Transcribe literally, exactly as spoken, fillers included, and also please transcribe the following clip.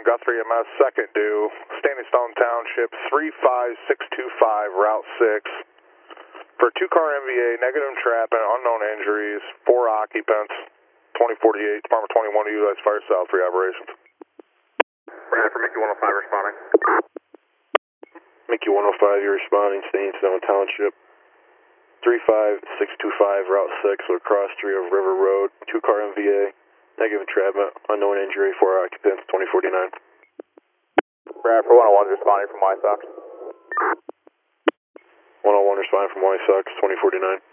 Guthrie M S, second due, Standing Stone Township, three five six two five, Route six. For two-car M V A, negative entrapment, unknown injuries, four occupants, twenty forty-eight, Department twenty-one to utilize fire south three operations. Brad for Mickey one oh five responding. Mickey one oh five, you're responding, Standing Stone Township. three five six two five, Route six, with cross three of River Road, two-car M V A, negative entrapment, unknown injury, four occupants, twenty forty-nine. Brad for one oh one responding from Y Sox. one oh one responding from Y Sox, twenty forty-nine.